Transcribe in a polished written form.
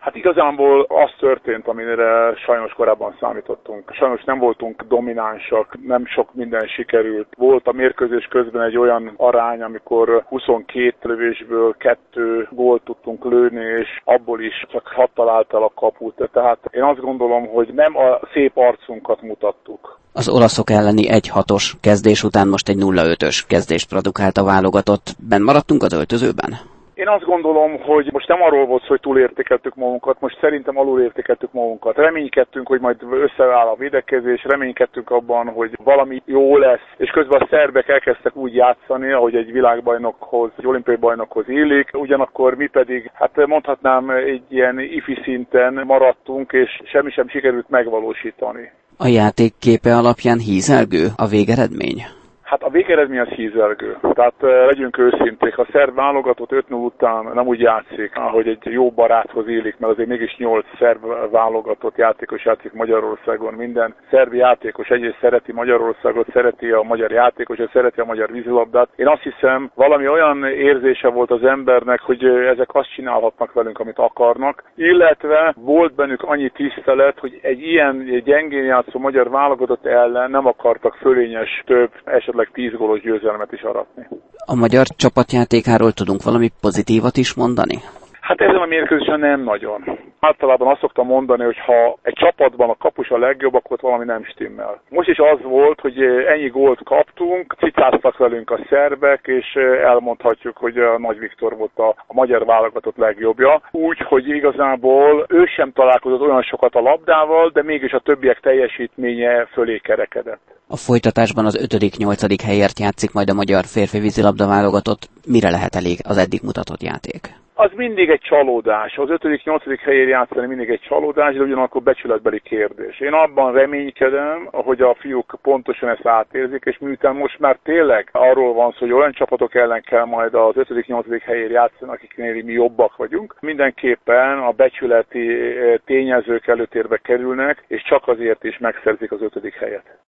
Hát igazából az történt, amire sajnos korábban számítottunk. Sajnos nem voltunk dominánsak, nem sok minden sikerült. Volt a mérkőzés közben egy olyan arány, amikor 22 lövésből 2 gólt tudtunk lőni, és abból is csak 6 talált el a kaput. Tehát én azt gondolom, hogy nem a szép arcunkat mutattuk. Az olaszok elleni 1-6-os kezdés után most egy 0-5-ös kezdést produkált a válogatott. Benn maradtunk az öltözőben? Én azt gondolom, hogy most nem arról volt szó, hogy túlértékeltük magunkat, most szerintem alulértékeltük magunkat. Reménykedtünk, hogy majd összeáll a védekezés, reménykedtünk abban, hogy valami jó lesz, és közben a szerbek elkezdtek úgy játszani, ahogy egy világbajnokhoz, egy olimpiai bajnokhoz illik, ugyanakkor mi pedig, hát mondhatnám, egy ilyen ifi szinten maradtunk, és semmi sem sikerült megvalósítani. A játék képe alapján hízelgő a végeredmény? Hát a végeredmény az hízelgő. Tehát legyünk őszinték, a szerb válogatott 5-0 után nem úgy játszik, ahogy egy jó baráthoz illik, mert azért mégis 8 szerb válogatott játékos játszik Magyarországon. Minden szerb játékos egyrészt szereti Magyarországot, szereti a magyar játékosot, szereti a magyar vízilabdát. Én azt hiszem, valami olyan érzése volt az embernek, hogy ezek azt csinálhatnak velünk, amit akarnak, illetve volt bennük annyi tisztelet, hogy egy ilyen gyengén játszó magyar válogatott ellen nem akartak fölényes több, esetleg 10 gólos győzelmet is aratni. A magyar csapatjátékáról tudunk valami pozitívat is mondani? Hát ezen a mérkőzésen nem nagyon. Általában azt szoktam mondani, hogy ha egy csapatban a kapus a legjobb, akkor ott valami nem stimmel. Most is az volt, hogy ennyi gólt kaptunk, cicáztak velünk a szerbek, és elmondhatjuk, hogy a Nagy Viktor volt a magyar válogatott legjobbja. Úgyhogy igazából ő sem találkozott olyan sokat a labdával, de mégis a többiek teljesítménye fölé kerekedett. A folytatásban az 5.-8. helyért játszik majd a magyar férfi vízilabda válogatott. Mire lehet elég az eddig mutatott játék? Az mindig egy csalódás. Az 5.-8. helyén játszani mindig egy csalódás, de ugyanakkor becsületbeli kérdés. Én abban reménykedem, hogy a fiúk pontosan ezt átérzik, és miután most már tényleg arról van szó, hogy olyan csapatok ellen kell majd az 5.-8. helyén játszani, akiknél mi jobbak vagyunk, mindenképpen a becsületi tényezők előtérbe kerülnek, és csak azért is megszerzik az 5. helyet.